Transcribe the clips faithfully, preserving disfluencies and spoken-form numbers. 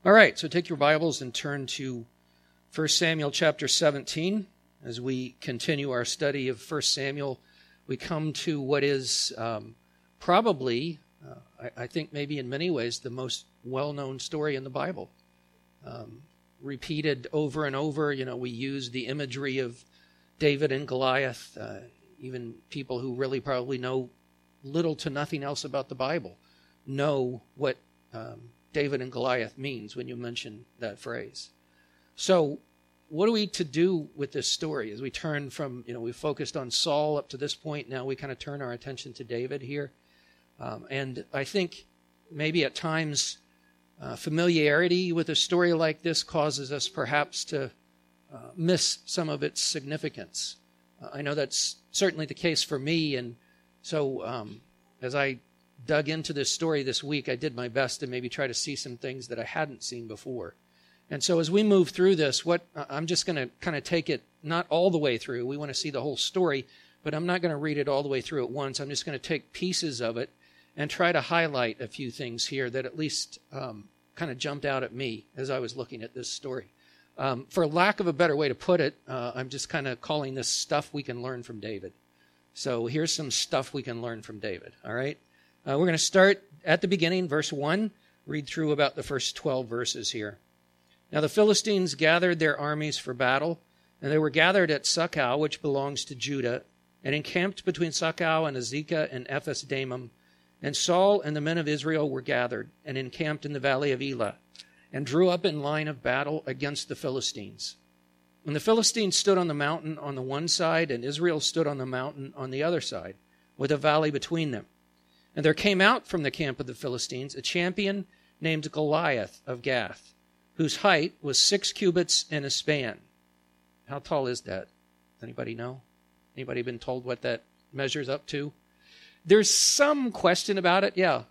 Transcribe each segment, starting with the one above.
All right, so take your Bibles and turn to First Samuel chapter seventeen. As we continue our study of First Samuel, we come to what is um, probably, uh, I, I think maybe in many ways, the most well-known story in the Bible. Um, repeated over and over, you know, we use the imagery of David and Goliath. Uh, even people who really probably know little to nothing else about the Bible know what um, David and Goliath means when you mention that phrase. So what are we to do with this story as we turn from, you know, we focused on Saul up to this point. Now we kind of turn our attention to David here. Um, and I think maybe at times uh, familiarity with a story like this causes us perhaps to uh, miss some of its significance. Uh, I know that's certainly the case for me. And so um, as I dug into this story this week, I did my best to maybe try to see some things that I hadn't seen before. And so as we move through this, what I'm just going to kind of take it not all the way through. We want to see the whole story, but I'm not going to read it all the way through at once. I'm just going to take pieces of it and try to highlight a few things here that at least um, kind of jumped out at me as I was looking at this story. Um, for lack of a better way to put it, uh, I'm just kind of calling this stuff we can learn from David. So here's some stuff we can learn from David, all right? Uh, we're going to start at the beginning, verse one, read through about the first twelve verses here. Now the Philistines gathered their armies for battle, and they were gathered at Succoth, which belongs to Judah, and encamped between Succoth and Azekah and Ephes-dammim. And Saul and the men of Israel were gathered, and encamped in the valley of Elah, and drew up in line of battle against the Philistines. And the Philistines stood on the mountain on the one side, and Israel stood on the mountain on the other side, with a valley between them. And there came out from the camp of the Philistines a champion named Goliath of Gath, whose height was six cubits and a span. How tall is that? Anybody know? Anybody been told what that measures up to? There's some question about it, yeah.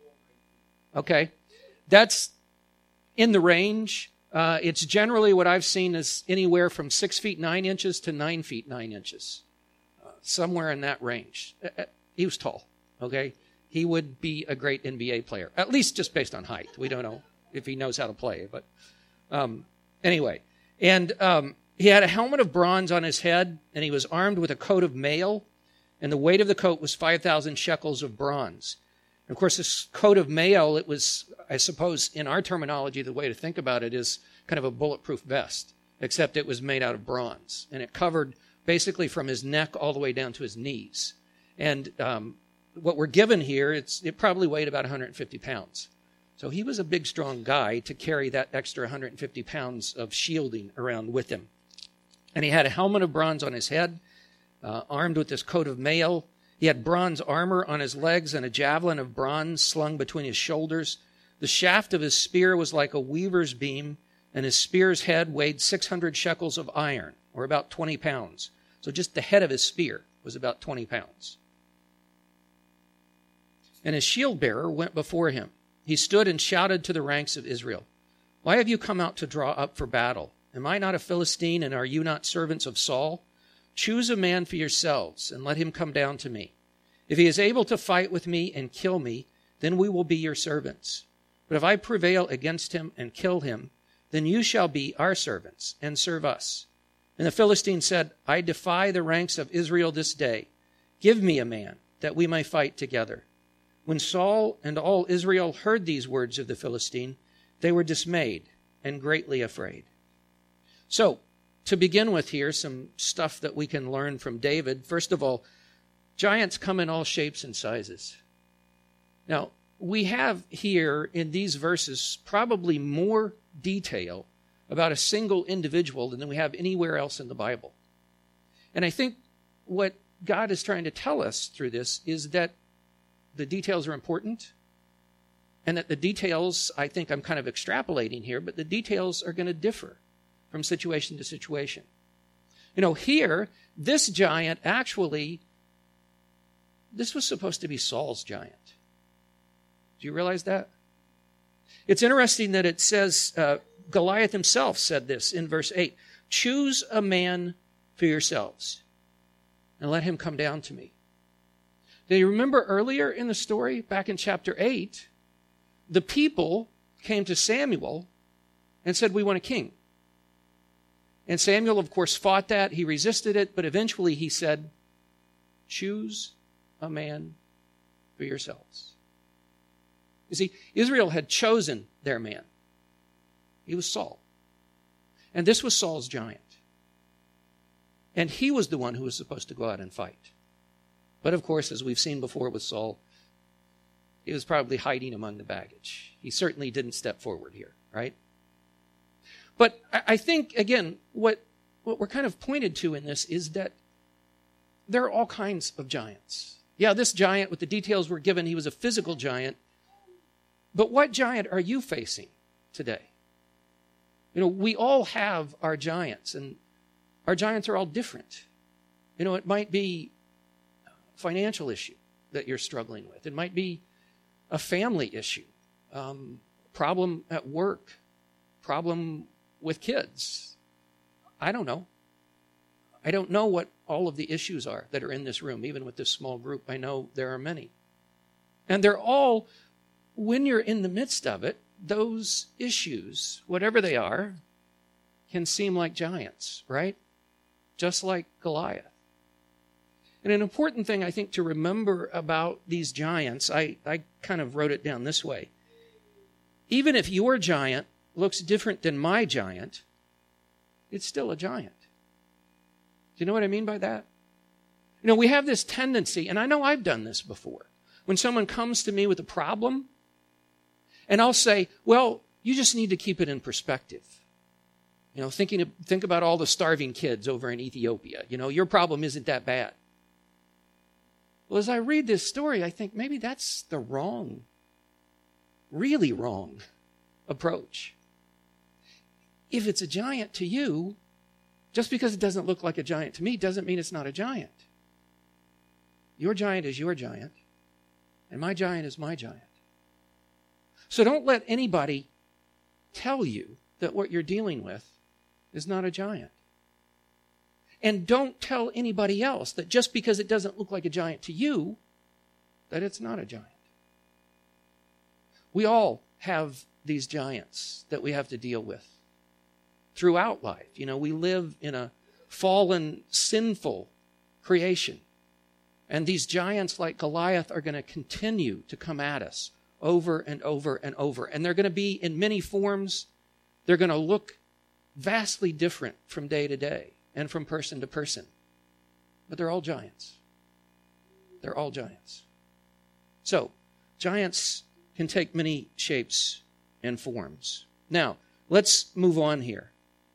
Okay. That's in the range. Uh, it's generally what I've seen is anywhere from six feet nine inches to nine feet nine inches. Uh, somewhere in that range. Uh, he was tall, okay? He would be a great N B A player, at least just based on height. We don't know if he knows how to play, but um, anyway. And um, he had a helmet of bronze on his head, and he was armed with a coat of mail, and the weight of the coat was five thousand shekels of bronze. And of course, this coat of mail, it was, I suppose, in our terminology, the way to think about it is kind of a bulletproof vest, except it was made out of bronze, and it covered basically from his neck all the way down to his knees. And um, what we're given here, it's, it probably weighed about one hundred fifty pounds. So he was a big, strong guy to carry that extra one hundred fifty pounds of shielding around with him. And he had a helmet of bronze on his head, uh, armed with this coat of mail. He had bronze armor on his legs and a javelin of bronze slung between his shoulders. The shaft of his spear was like a weaver's beam, and his spear's head weighed six hundred shekels of iron, or about twenty pounds. So just the head of his spear was about twenty pounds. And his shield bearer went before him. He stood and shouted to the ranks of Israel, "Why have you come out to draw up for battle? Am I not a Philistine, and are you not servants of Saul? Choose a man for yourselves, and let him come down to me. If he is able to fight with me and kill me, then we will be your servants. But if I prevail against him and kill him, then you shall be our servants and serve us." And the Philistine said, "I defy the ranks of Israel this day. Give me a man, that we may fight together." When Saul and all Israel heard these words of the Philistine, they were dismayed and greatly afraid. So, to begin with here, some stuff that we can learn from David. First of all, giants come in all shapes and sizes. Now, we have here in these verses probably more detail about a single individual than we have anywhere else in the Bible. And I think what God is trying to tell us through this is that the details are important, and that the details, I think I'm kind of extrapolating here, but the details are going to differ from situation to situation. You know, here, this giant actually, this was supposed to be Saul's giant. Do you realize that? It's interesting that it says, uh, Goliath himself said this in verse eight, "Choose a man for yourselves, and let him come down to me." Now, you remember earlier in the story, back in chapter eight, the people came to Samuel and said, we want a king. And Samuel, of course, fought that. He resisted it, but eventually he said, choose a man for yourselves. You see, Israel had chosen their man. He was Saul. And this was Saul's giant. And he was the one who was supposed to go out and fight. But of course, as we've seen before with Saul, he was probably hiding among the baggage. He certainly didn't step forward here, right? But I think, again, what, what we're kind of pointed to in this is that there are all kinds of giants. Yeah, this giant, with the details we're given, he was a physical giant. But what giant are you facing today? You know, we all have our giants, and our giants are all different. You know, it might be a financial issue that you're struggling with. It might be a family issue, um, problem at work, problem with kids. I don't know. I don't know what all of the issues are that are in this room. Even with this small group, I know there are many. And they're all, when you're in the midst of it, those issues, whatever they are, can seem like giants, right? Just like Goliath. And an important thing, I think, to remember about these giants, I, I kind of wrote it down this way. Even if your giant looks different than my giant, it's still a giant. Do you know what I mean by that? You know, we have this tendency, and I know I've done this before, when someone comes to me with a problem, and I'll say, well, you just need to keep it in perspective. You know, thinking of, think about all the starving kids over in Ethiopia. You know, your problem isn't that bad. Well, as I read this story, I think maybe that's the wrong, really wrong approach. If it's a giant to you, just because it doesn't look like a giant to me doesn't mean it's not a giant. Your giant is your giant, and my giant is my giant. So don't let anybody tell you that what you're dealing with is not a giant. And don't tell anybody else that just because it doesn't look like a giant to you, that it's not a giant. We all have these giants that we have to deal with throughout life. You know, we live in a fallen, sinful creation. And these giants like Goliath are going to continue to come at us over and over and over. And they're going to be in many forms. They're going to look vastly different from day to day and from person to person. But they're all giants. They're all giants. So, giants can take many shapes and forms. Now, let's move on here.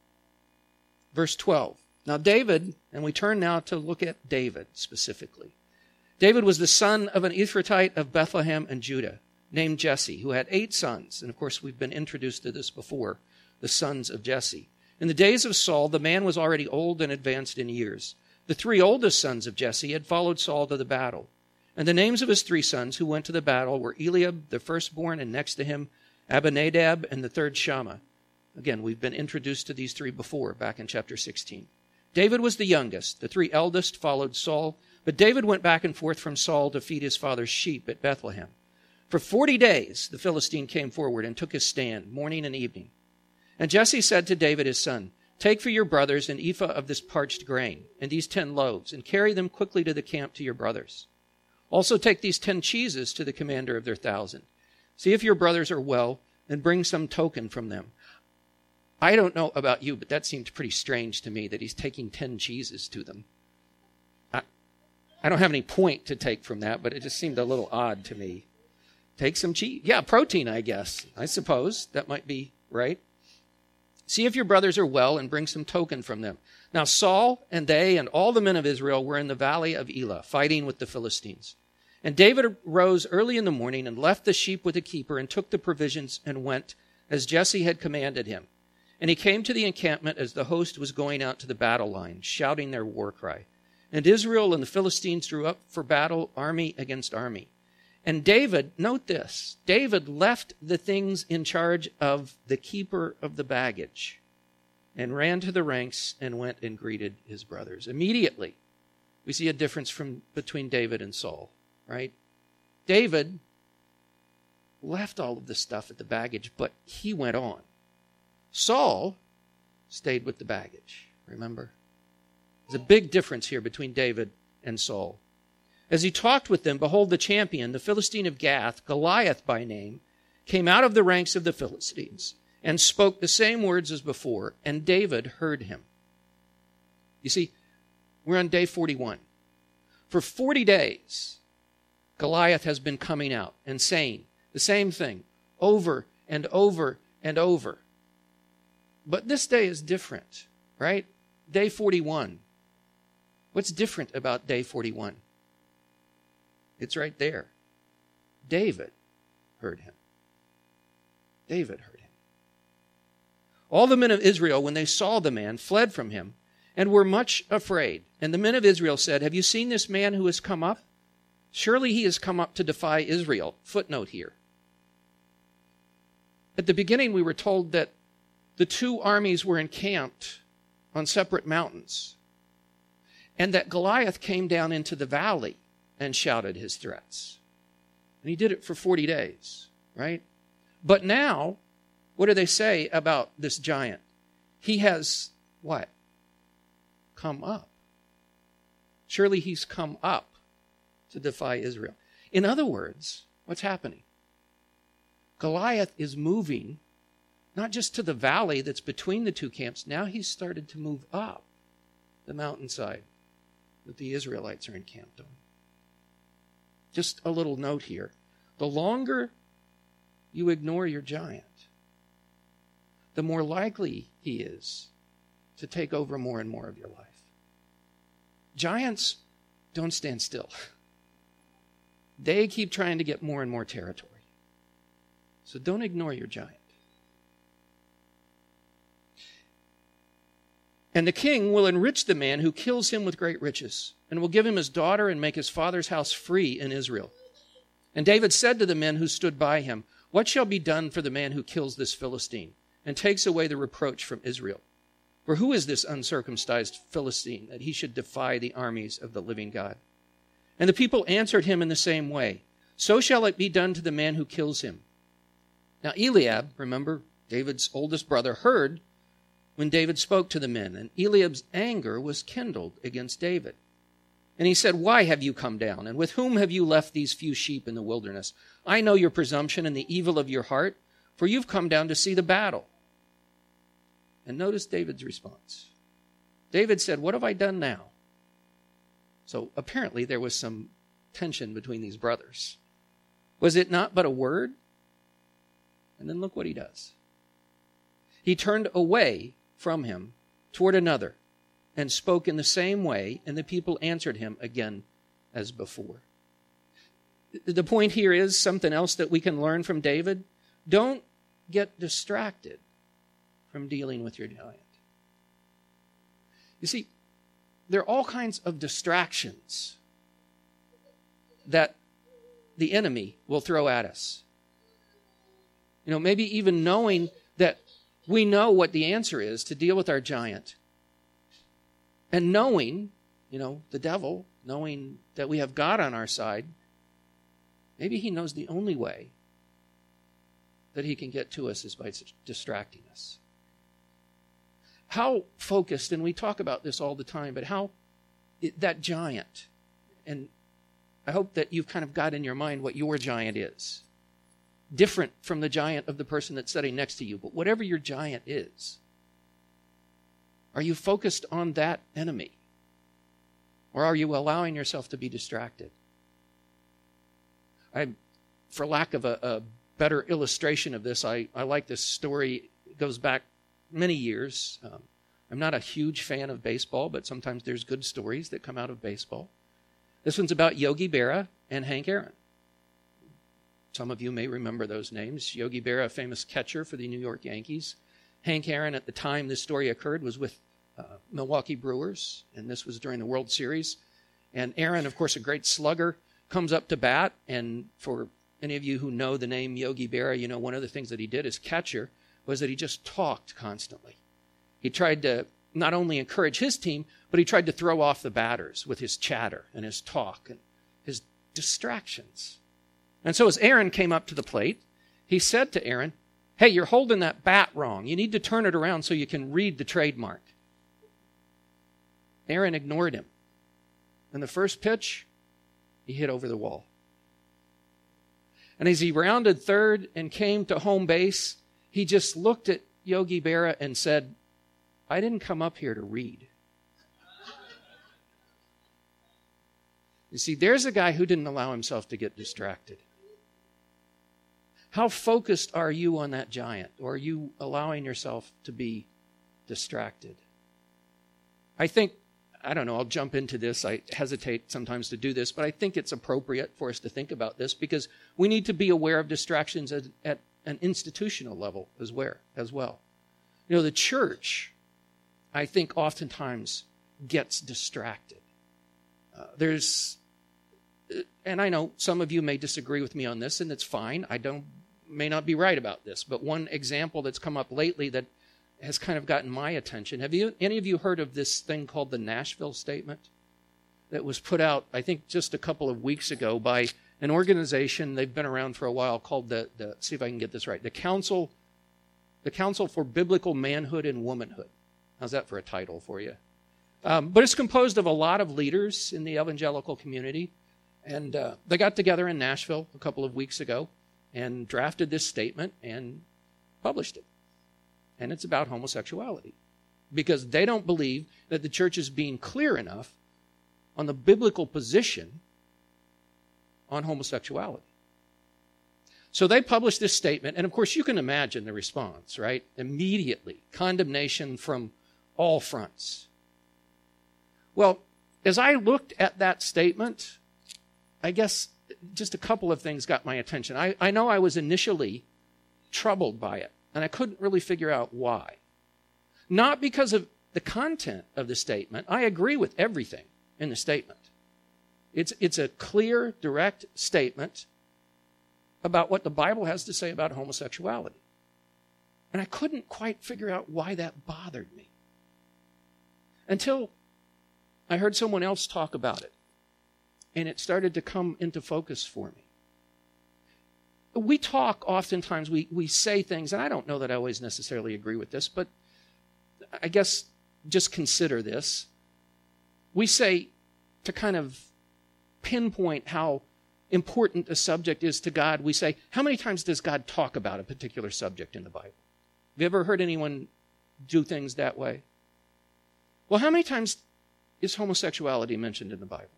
Verse twelve. Now David, and we turn now to look at David specifically. David was the son of an Ephrathite of Bethlehem and Judah, named Jesse, who had eight sons. And of course, we've been introduced to this before, the sons of Jesse. In the days of Saul, the man was already old and advanced in years. The three oldest sons of Jesse had followed Saul to the battle. And the names of his three sons who went to the battle were Eliab, the firstborn, and next to him, Abinadab, and the third Shammah. Again, we've been introduced to these three before, back in chapter sixteen. David was the youngest. The three eldest followed Saul, but David went back and forth from Saul to feed his father's sheep at Bethlehem. For forty days the Philistine came forward and took his stand, morning and evening. And Jesse said to David his son, take for your brothers an ephah of this parched grain, and these ten loaves, and carry them quickly to the camp to your brothers. Also take these ten cheeses to the commander of their thousand. See if your brothers are well, and bring some token from them. I don't know about you, but that seemed pretty strange to me that he's taking ten cheeses to them. I, I don't have any point to take from that, but it just seemed a little odd to me. Take some cheese. Yeah, protein, I guess. I suppose that might be right. See if your brothers are well and bring some token from them. Now Saul and they and all the men of Israel were in the valley of Elah, fighting with the Philistines. And David rose early in the morning and left the sheep with the keeper and took the provisions and went, as Jesse had commanded him. And he came to the encampment as the host was going out to the battle line, shouting their war cry. And Israel and the Philistines drew up for battle, army against army. And David, note this, David left the things in charge of the keeper of the baggage and ran to the ranks and went and greeted his brothers. Immediately, we see a difference from between David and Saul, right? David left all of the stuff at the baggage, but he went on. Saul stayed with the baggage, remember? There's a big difference here between David and Saul. As he talked with them, behold, the champion, the Philistine of Gath, Goliath by name, came out of the ranks of the Philistines and spoke the same words as before, and David heard him. You see, we're on day forty-one. For forty days, Goliath has been coming out and saying the same thing over and over and over. But this day is different, right? Day forty-one. What's different about day forty-one? It's right there. David heard him. David heard him. All the men of Israel, when they saw the man, fled from him and were much afraid. And the men of Israel said, have you seen this man who has come up? Surely he has come up to defy Israel. Footnote here. At the beginning, we were told that the two armies were encamped on separate mountains, and that Goliath came down into the valley and shouted his threats. And he did it for forty days, right? But now, what do they say about this giant? He has what? Come up. Surely he's come up to defy Israel. In other words, what's happening? Goliath is moving not just to the valley that's between the two camps. Now he's started to move up the mountainside that the Israelites are encamped on. Just a little note here. The longer you ignore your giant, the more likely he is to take over more and more of your life. Giants don't stand still. They keep trying to get more and more territory. So don't ignore your giant. And the king will enrich the man who kills him with great riches, and will give him his daughter and make his father's house free in Israel. And David said to the men who stood by him, what shall be done for the man who kills this Philistine and takes away the reproach from Israel? For who is this uncircumcised Philistine that he should defy the armies of the living God? And the people answered him in the same way, so shall it be done to the man who kills him. Now Eliab, remember, David's oldest brother, heard when David spoke to the men, and Eliab's anger was kindled against David. And he said, why have you come down? And with whom have you left these few sheep in the wilderness? I know your presumption and the evil of your heart, for you've come down to see the battle. And notice David's response. David said, what have I done now? So apparently there was some tension between these brothers. Was it not but a word? And then look what he does. He turned away from him toward another and spoke in the same way, and the people answered him again as before. The point here is something else that we can learn from David. Don't get distracted from dealing with your giant. You see, there are all kinds of distractions that the enemy will throw at us. You know, maybe even knowing that we know what the answer is to deal with our giant. And knowing, you know, the devil, knowing that we have God on our side, maybe he knows the only way that he can get to us is by distracting us. How focused, and we talk about this all the time, but how it, that giant, and I hope that you've kind of got in your mind what your giant is. Different from the giant of the person that's sitting next to you, but whatever your giant is, are you focused on that enemy? Or are you allowing yourself to be distracted? I, for lack of a, a better illustration of this, I, I like this story. It goes back many years. Um, I'm not a huge fan of baseball, but sometimes there's good stories that come out of baseball. This one's about Yogi Berra and Hank Aaron. Some of you may remember those names. Yogi Berra, a famous catcher for the New York Yankees. Hank Aaron, at the time this story occurred, was with uh, Milwaukee Brewers, and this was during the World Series. And Aaron, of course, a great slugger, comes up to bat, and for any of you who know the name Yogi Berra, you know one of the things that he did as catcher was that he just talked constantly. He tried to not only encourage his team, but he tried to throw off the batters with his chatter and his talk and his distractions. And so as Aaron came up to the plate, he said to Aaron, Hey, you're holding that bat wrong. You need to turn it around so you can read the trademark. Aaron ignored him. And the first pitch, he hit over the wall. And as he rounded third and came to home base, he just looked at Yogi Berra and said, I didn't come up here to read. You see, there's a guy who didn't allow himself to get distracted. How focused are you on that giant? Or are you allowing yourself to be distracted? I think, I don't know, I'll jump into this. I hesitate sometimes to do this, but I think it's appropriate for us to think about this because we need to be aware of distractions at, at an institutional level as well. As well. You know, the church, I think, oftentimes gets distracted. Uh, there's, and I know some of you may disagree with me on this, and it's fine. I don't, may not be right about this, but one example that's come up lately that has kind of gotten my attention. Have you, any of you heard of this thing called the Nashville Statement that was put out, I think, just a couple of weeks ago by an organization, they've been around for a while, called the, the see if I can get this right, the Council, the Council for Biblical Manhood and Womanhood. How's that for a title for you? Um, but it's composed of a lot of leaders in the evangelical community. And uh, they got together in Nashville a couple of weeks ago and drafted this statement and published it. And it's about homosexuality. Because they don't believe that the church is being clear enough on the biblical position on homosexuality. So they published this statement, and of course you can imagine the response, right? Immediately, condemnation from all fronts. Well, as I looked at that statement, I guess just a couple of things got my attention. I, I know I was initially troubled by it, and I couldn't really figure out why. Not because of the content of the statement. I agree with everything in the statement. It's, it's a clear, direct statement about what the Bible has to say about homosexuality. And I couldn't quite figure out why that bothered me. Until I heard someone else talk about it. And it started to come into focus for me. We talk oftentimes, we, we say things, and I don't know that I always necessarily agree with this, but I guess just consider this. We say, to kind of pinpoint how important a subject is to God, we say, how many times does God talk about a particular subject in the Bible? Have you ever heard anyone do things that way? Well, how many times is homosexuality mentioned in the Bible?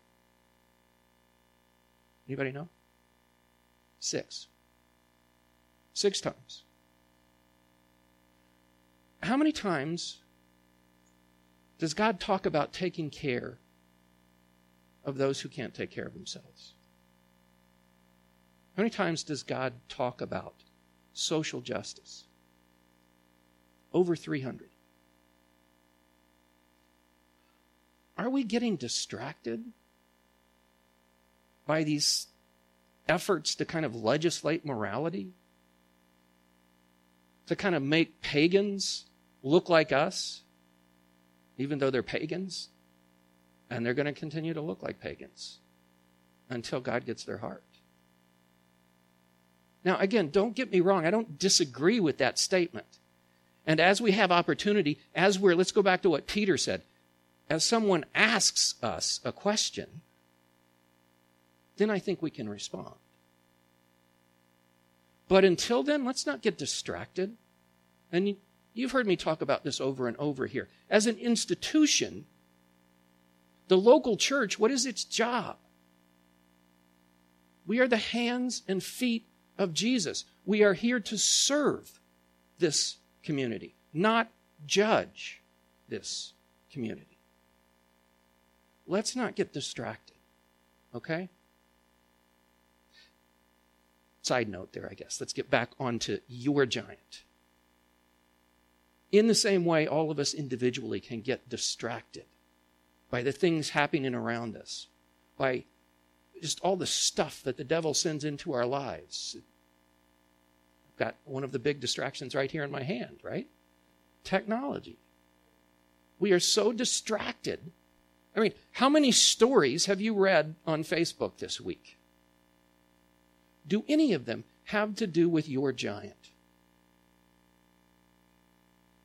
Anybody know? Six. Six times. How many times does God talk about taking care of those who can't take care of themselves? How many times does God talk about social justice? Over three hundred. Are we getting distracted by these efforts to kind of legislate morality? To kind of make pagans look like us, even though they're pagans? And they're going to continue to look like pagans until God gets their heart. Now, again, don't get me wrong. I don't disagree with that statement. And as we have opportunity, as we're, let's go back to what Peter said. As someone asks us a question, then I think we can respond. But until then, let's not get distracted. And you've heard me talk about this over and over here. As an institution, the local church, what is its job? We are the hands and feet of Jesus. We are here to serve this community, not judge this community. Let's not get distracted, okay? Side note there, I guess. Let's get back onto your giant. In the same way, all of us individually can get distracted by the things happening around us, by just all the stuff that the devil sends into our lives. I've got one of the big distractions right here in my hand, right? Technology. We are so distracted. I mean, how many stories have you read on Facebook this week? Do any of them have to do with your giant?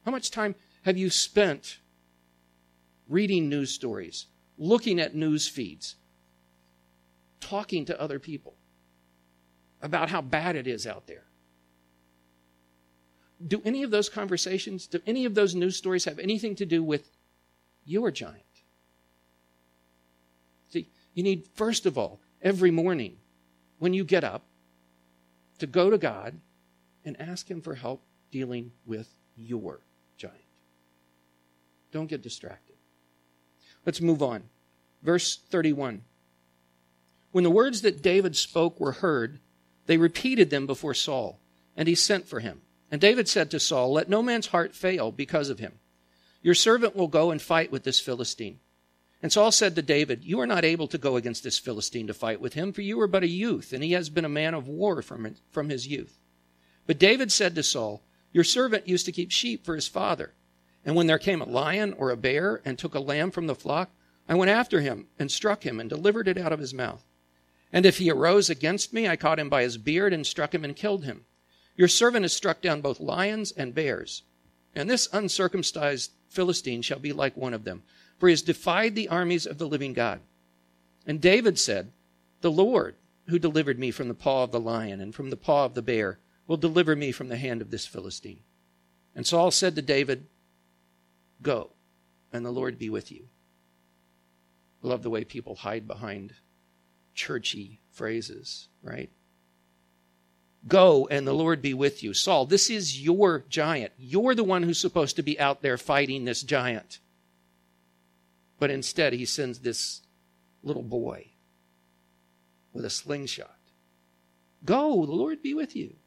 How much time have you spent reading news stories, looking at news feeds, talking to other people about how bad it is out there? Do any of those conversations, do any of those news stories have anything to do with your giant? See, you need, first of all, every morning when you get up, to go to God and ask him for help dealing with your giant. Don't get distracted. Let's move on. Verse thirty-one. When the words that David spoke were heard, they repeated them before Saul, and he sent for him. And David said to Saul, "Let no man's heart fail because of him. Your servant will go and fight with this Philistine." And Saul said to David, "You are not able to go against this Philistine to fight with him, for you are but a youth, and he has been a man of war from, from his youth." But David said to Saul, "Your servant used to keep sheep for his father. And when there came a lion or a bear and took a lamb from the flock, I went after him and struck him and delivered it out of his mouth. And if he arose against me, I caught him by his beard and struck him and killed him. Your servant has struck down both lions and bears. And this uncircumcised Philistine shall be like one of them, for he has defied the armies of the living God." And David said, "The Lord, who delivered me from the paw of the lion and from the paw of the bear, will deliver me from the hand of this Philistine." And Saul said to David, "Go, and the Lord be with you." I love the way people hide behind churchy phrases, right? Go, and the Lord be with you. Saul, this is your giant. You're the one who's supposed to be out there fighting this giant. But instead, he sends this little boy with a slingshot. Go, the Lord be with you.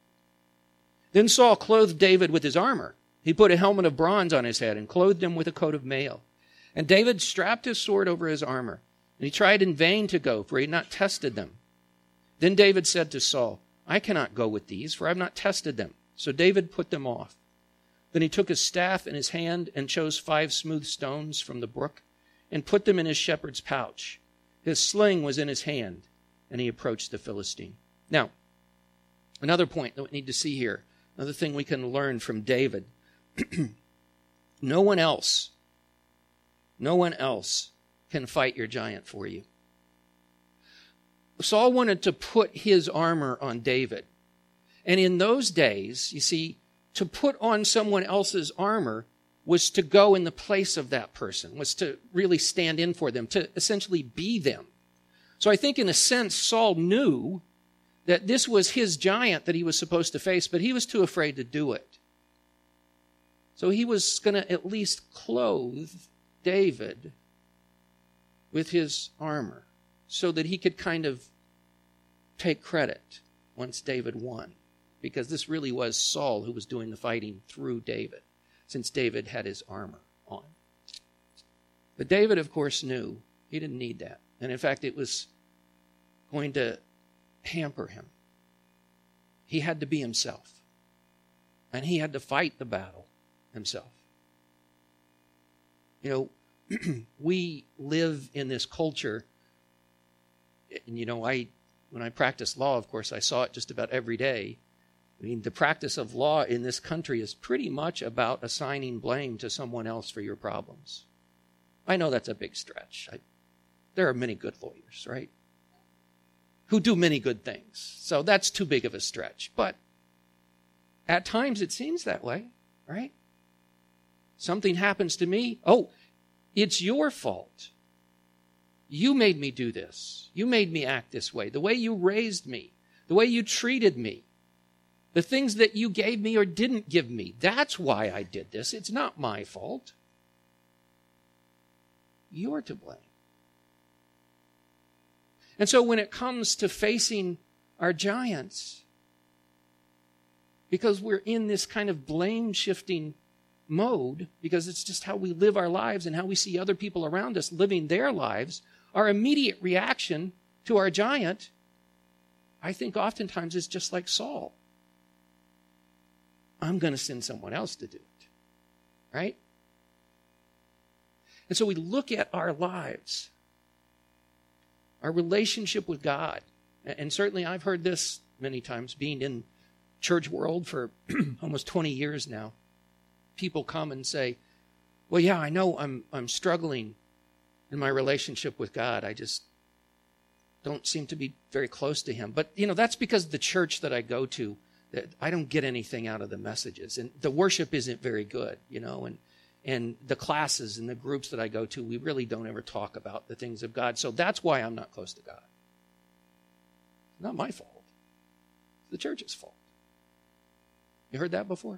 Then Saul clothed David with his armor. He put a helmet of bronze on his head and clothed him with a coat of mail. And David strapped his sword over his armor. And he tried in vain to go, for he had not tested them. Then David said to Saul, "I cannot go with these, for I have not tested them." So David put them off. Then he took his staff in his hand and chose five smooth stones from the brook and put them in his shepherd's pouch. His sling was in his hand, and he approached the Philistine. Now, another point that we need to see here, another thing we can learn from David. No one else, no one else can fight your giant for you. Saul wanted to put his armor on David. And in those days, you see, to put on someone else's armor was to go in the place of that person, was to really stand in for them, to essentially be them. So I think in a sense, Saul knew that this was his giant that he was supposed to face, but he was too afraid to do it. So he was going to at least clothe David with his armor so that he could kind of take credit once David won. Because this really was Saul who was doing the fighting through David, since David had his armor on. But David, of course, knew he didn't need that. And in fact, it was going to hamper him. He had to be himself. And he had to fight the battle himself. You know, we live in this culture, and you know, I when I practiced law, of course, I saw it just about every day. I mean, the practice of law in this country is pretty much about assigning blame to someone else for your problems. I know that's a big stretch. I, there are many good lawyers, right, who do many good things. So that's too big of a stretch. But at times it seems that way, right? Something happens to me. Oh, it's your fault. You made me do this. You made me act this way. The way you raised me, the way you treated me, the things that you gave me or didn't give me. That's why I did this. It's not my fault. You're to blame. And so when it comes to facing our giants, because we're in this kind of blame-shifting mode, because it's just how we live our lives and how we see other people around us living their lives, our immediate reaction to our giant, I think oftentimes is just like Saul. I'm going to send someone else to do it, right? And so we look at our lives, our relationship with God, and certainly I've heard this many times, being in church world for almost twenty years now. people come and say, well, yeah, I know I'm I'm struggling in my relationship with God. I just don't seem to be very close to him. But, you know, that's because the church that I go to, that I don't get anything out of the messages. And the worship isn't very good, you know, and and the classes and the groups that I go to, we really don't ever talk about the things of God. So that's why I'm not close to God. It's not my fault. It's the church's fault. You heard that before?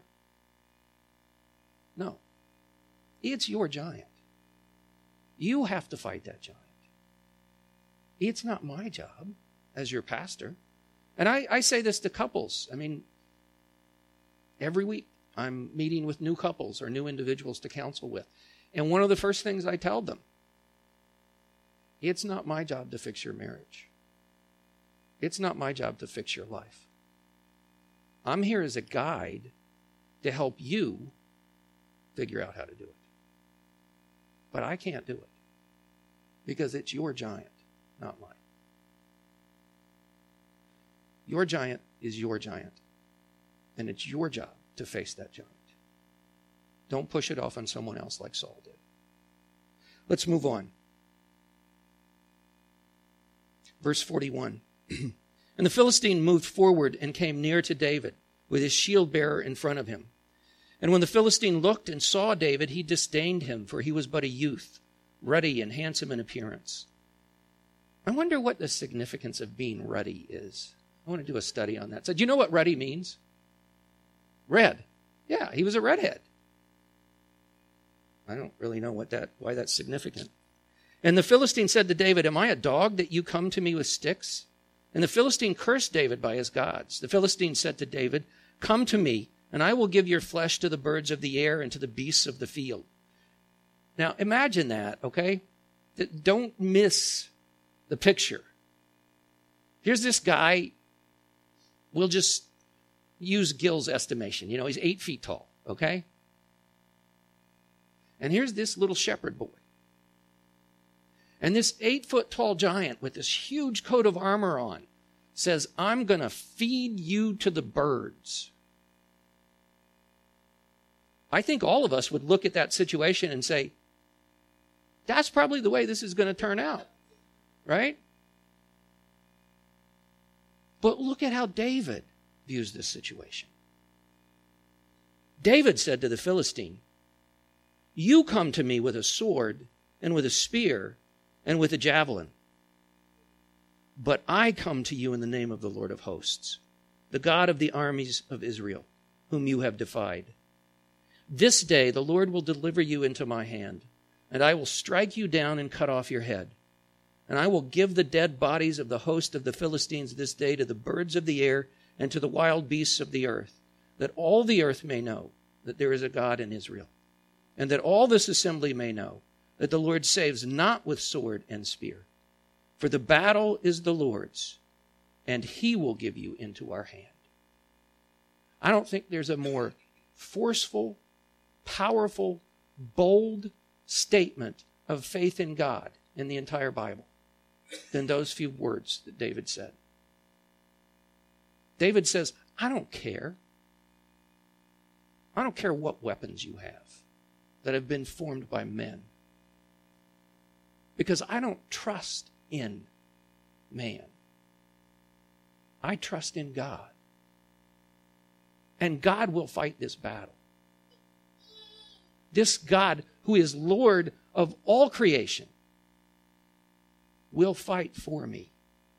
No. It's your giant. You have to fight that giant. It's not my job as your pastor. And I, I say this to couples. I mean, every week I'm meeting with new couples or new individuals to counsel with. And one of the first things I tell them, it's not my job to fix your marriage. It's not my job to fix your life. I'm here as a guide to help you figure out how to do it. But I can't do it because it's your giant, not mine. Your giant is your giant, and it's your job to face that giant. Don't push it off on someone else like Saul did. Let's move on. Verse forty-one. And the Philistine moved forward and came near to David with his shield bearer in front of him. And when the Philistine looked and saw David, he disdained him, for he was but a youth, ruddy and handsome in appearance. I wonder what the significance of being ruddy is. I want to do a study on that. So do you know what ruddy means? Red. Yeah, he was a redhead. I don't really know what that why that's significant. And the Philistine said to David, am I a dog that you come to me with sticks? And the Philistine cursed David by his gods. The Philistine said to David, come to me, and I will give your flesh to the birds of the air and to the beasts of the field. Now, imagine that, okay? Don't miss the picture. Here's this guy. We'll just use Gil's estimation. You know, he's eight feet tall, okay? And here's this little shepherd boy. And this eight-foot-tall giant with this huge coat of armor on says, I'm going to feed you to the birds. I think all of us would look at that situation and say, that's probably the way this is going to turn out, right? But look at how David views this situation. David said to the Philistine, you come to me with a sword and with a spear and with a javelin. But I come to you in the name of the Lord of hosts, the God of the armies of Israel, whom you have defied. This day the Lord will deliver you into my hand, and I will strike you down and cut off your head. And I will give the dead bodies of the host of the Philistines this day to the birds of the air and to the wild beasts of the earth, that all the earth may know that there is a God in Israel, and that all this assembly may know that the Lord saves not with sword and spear. For the battle is the Lord's, and he will give you into our hand. I don't think there's a more forceful, powerful, bold statement of faith in God in the entire Bible than those few words that David said. David says, I don't care. I don't care what weapons you have that have been formed by men. Because I don't trust in man. I trust in God. And God will fight this battle. This God, who is Lord of all creation, will fight for me.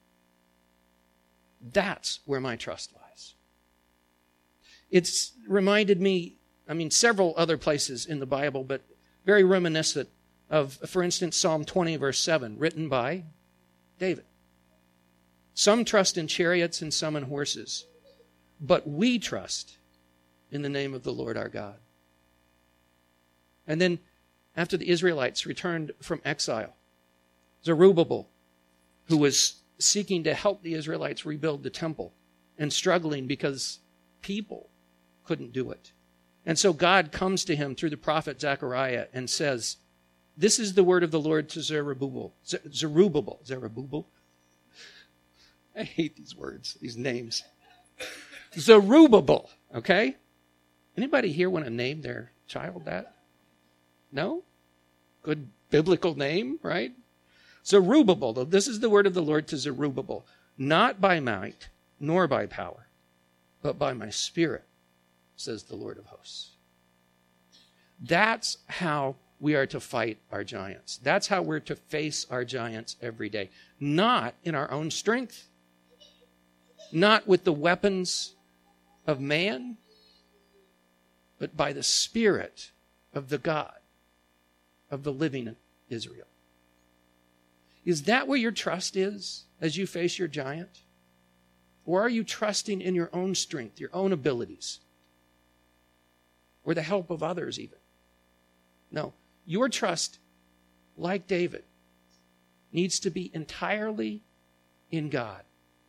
That's where my trust lies. It's reminded me, I mean, several other places in the Bible, but very reminiscent of, for instance, Psalm twenty, verse seven, written by David. Some trust in chariots and some in horses, but we trust in the name of the Lord our God. And then, after the Israelites returned from exile, Zerubbabel, who was seeking to help the Israelites rebuild the temple and struggling because people couldn't do it. And so God comes to him through the prophet Zechariah and says, this is the word of the Lord to Zerubbabel. Zerubbabel. Zerubbabel. I hate these words, these names. Zerubbabel, okay? Anybody here want to name their child that? No? Good biblical name, right? Zerubbabel. This is the word of the Lord to Zerubbabel. Not by might, nor by power, but by my Spirit, says the Lord of hosts. That's how we are to fight our giants. That's how we're to face our giants every day. Not in our own strength, not with the weapons of man, but by the Spirit of the God of the living Israel. Is that where your trust is as you face your giant? Or are you trusting in your own strength, your own abilities, or the help of others even? No. Your trust, like David, needs to be entirely in God.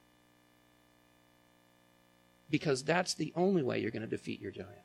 Because that's the only way you're going to defeat your giant.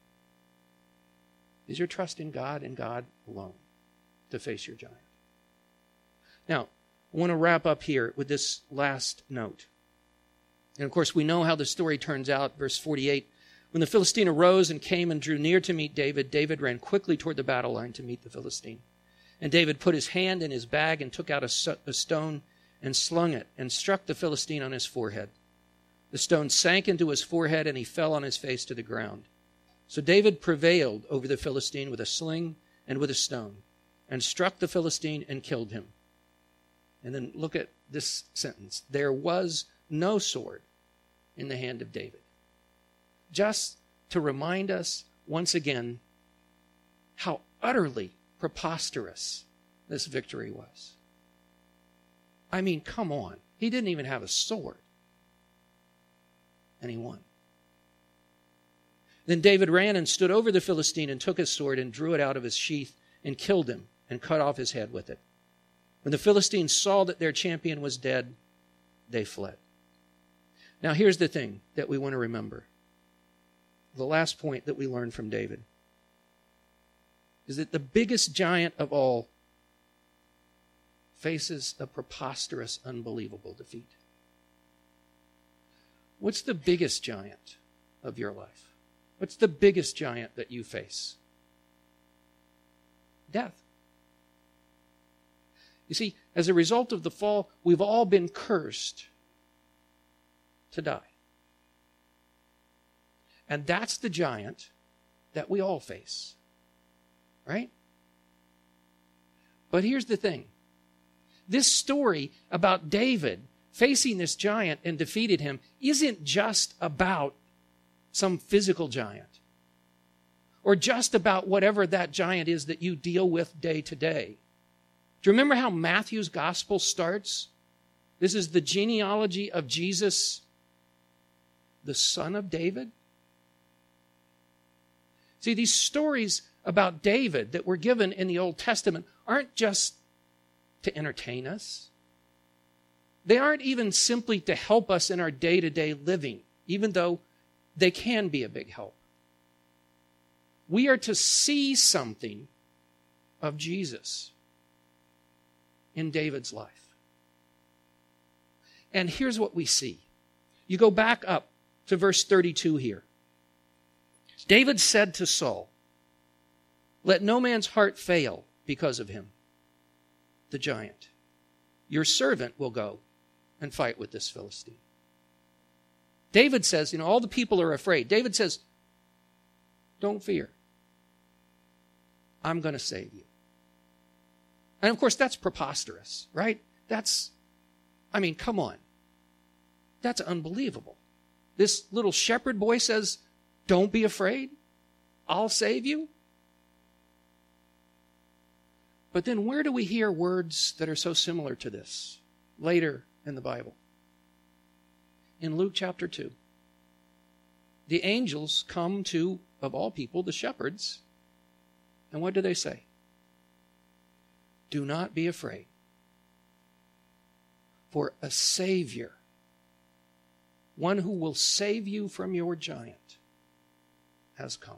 Is your trust in God and God alone to face your giant. Now, I want to wrap up here with this last note. And of course, we know how the story turns out. Verse forty-eight. When the Philistine arose and came and drew near to meet David, David ran quickly toward the battle line to meet the Philistine. And David put his hand in his bag and took out a, a stone and slung it and struck the Philistine on his forehead. The stone sank into his forehead and he fell on his face to the ground. So David prevailed over the Philistine with a sling and with a stone and struck the Philistine and killed him. And then look at this sentence. There was no sword in the hand of David. Just to remind us once again how utterly preposterous this victory was. I mean, come on. He didn't even have a sword. And he won. Then David ran and stood over the Philistine and took his sword and drew it out of his sheath and killed him and cut off his head with it. When the Philistines saw that their champion was dead, they fled. Now here's the thing that we want to remember. The last point that we learned from David is that the biggest giant of all faces a preposterous, unbelievable defeat. What's the biggest giant of your life? What's the biggest giant that you face? Death. You see, as a result of the fall, we've all been cursed to die. And that's the giant that we all face. Right? But here's the thing. This story about David facing this giant and defeated him isn't just about some physical giant. Or just about whatever that giant is that you deal with day to day. Do you remember how Matthew's gospel starts? This is the genealogy of Jesus, the son of David. See, these stories about David that were given in the Old Testament aren't just to entertain us. They aren't even simply to help us in our day-to-day living, even though they can be a big help. We are to see something of Jesus in David's life. And here's what we see. You go back up to verse thirty-two here. David said to Saul, "Let no man's heart fail because of him, the giant. Your servant will go and fight with this Philistine." David says, you know, all the people are afraid. David says, don't fear. I'm going to save you. And of course, that's preposterous, right? That's, I mean, come on. That's unbelievable. This little shepherd boy says, don't be afraid. I'll save you. But then where do we hear words that are so similar to this? Later in the Bible. In Luke chapter two. The angels come to, of all people, the shepherds. And what do they say? Do not be afraid. For a Savior, one who will save you from your giant, has come.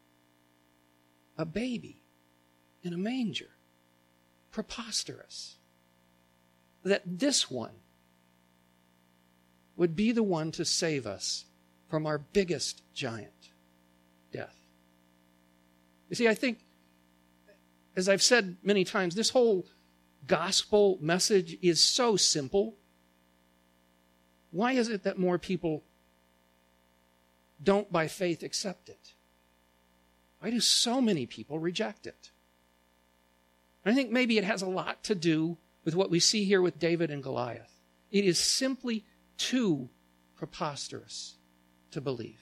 A baby in a manger. Preposterous. That this one would be the one to save us from our biggest giant, death. You see, I think, as I've said many times, this whole gospel message is so simple. Why is it that more people don't by faith accept it? Why do so many people reject it? I think maybe it has a lot to do with what we see here with David and Goliath. It is simply too preposterous to believe.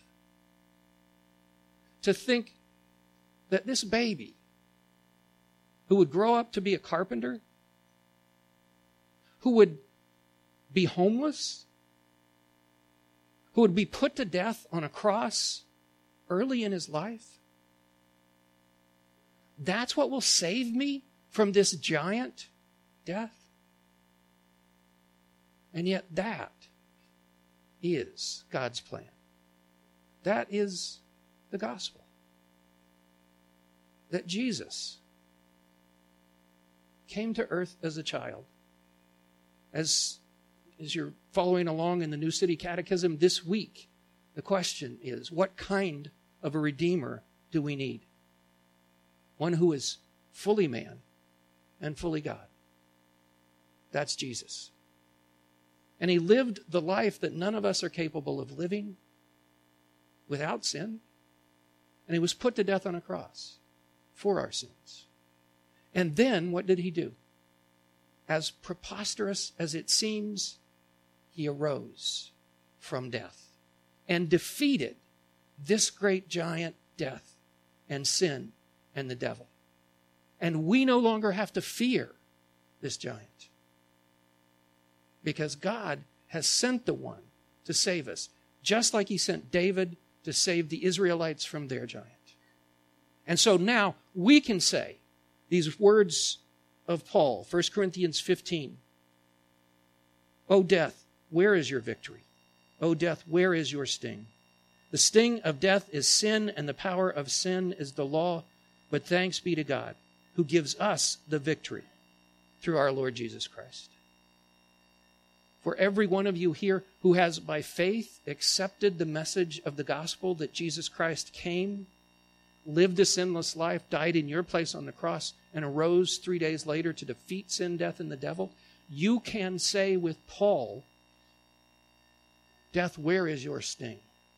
To think that this baby, who would grow up to be a carpenter, who would be homeless, who would be put to death on a cross early in his life, that's what will save me from this giant death? And yet that is God's plan. That is the gospel. That Jesus came to earth as a child. As, as you're following along in the New City Catechism this week, the question is, what kind of a Redeemer do we need? One who is fully man and fully God. That's Jesus. And he lived the life that none of us are capable of living without sin. And he was put to death on a cross for our sins. And then what did he do? As preposterous as it seems, he arose from death and defeated this great giant, death and sin and the devil. And we no longer have to fear this giant, because God has sent the one to save us, just like he sent David to save the Israelites from their giant. And so now we can say these words of Paul, First Corinthians fifteen. O death, where is your victory? O death, where is your sting? The sting of death is sin, and the power of sin is the law. But thanks be to God, who gives us the victory through our Lord Jesus Christ. For every one of you here who has by faith accepted the message of the gospel that Jesus Christ came, lived a sinless life, died in your place on the cross, and arose three days later to defeat sin, death, and the devil, you can say with Paul, death, where is your sting?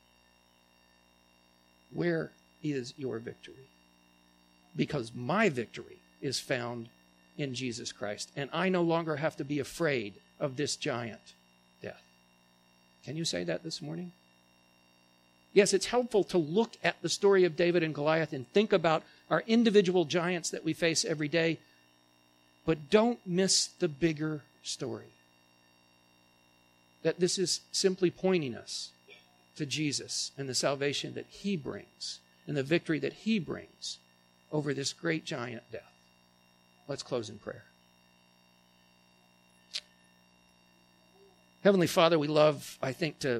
Where is your victory? Because my victory is found in Jesus Christ, and I no longer have to be afraid of this giant, death. Can you say that this morning? Yes, it's helpful to look at the story of David and Goliath and think about our individual giants that we face every day, but don't miss the bigger story. That this is simply pointing us to Jesus and the salvation that he brings and the victory that he brings over this great giant death. Let's close in prayer. Heavenly Father, we love, I think, to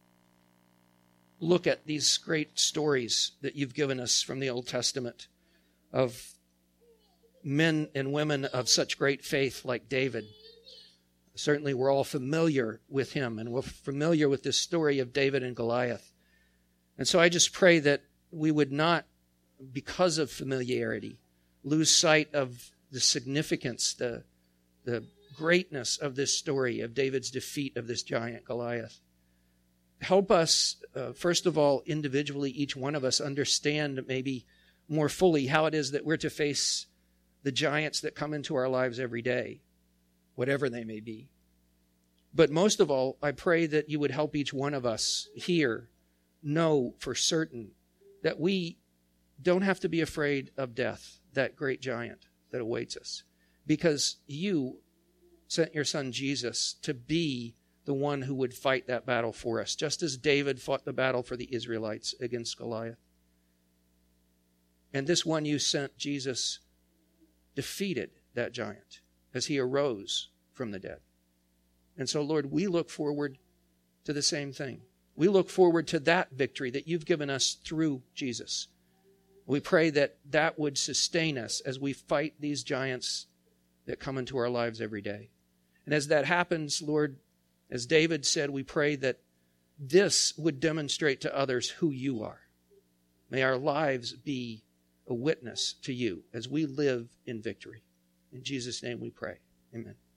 look at these great stories that you've given us from the Old Testament of men and women of such great faith like David. Certainly we're all familiar with him, and we're familiar with this story of David and Goliath. And so I just pray that we would not, because of familiarity, lose sight of the significance, the, the greatness of this story of David's defeat of this giant Goliath. Help us, uh, first of all, individually, each one of us understand maybe more fully how it is that we're to face the giants that come into our lives every day, whatever they may be. But most of all, I pray that you would help each one of us here know for certain that we don't have to be afraid of death, that great giant that awaits us, because you sent your son Jesus to be the one who would fight that battle for us, just as David fought the battle for the Israelites against Goliath. And this one you sent, Jesus, defeated that giant as he arose from the dead. And so, Lord, we look forward to the same thing. We look forward to that victory that you've given us through Jesus. We pray that that would sustain us as we fight these giants that come into our lives every day. And as that happens, Lord, as David said, we pray that this would demonstrate to others who you are. May our lives be a witness to you as we live in victory. In Jesus' name we pray. Amen.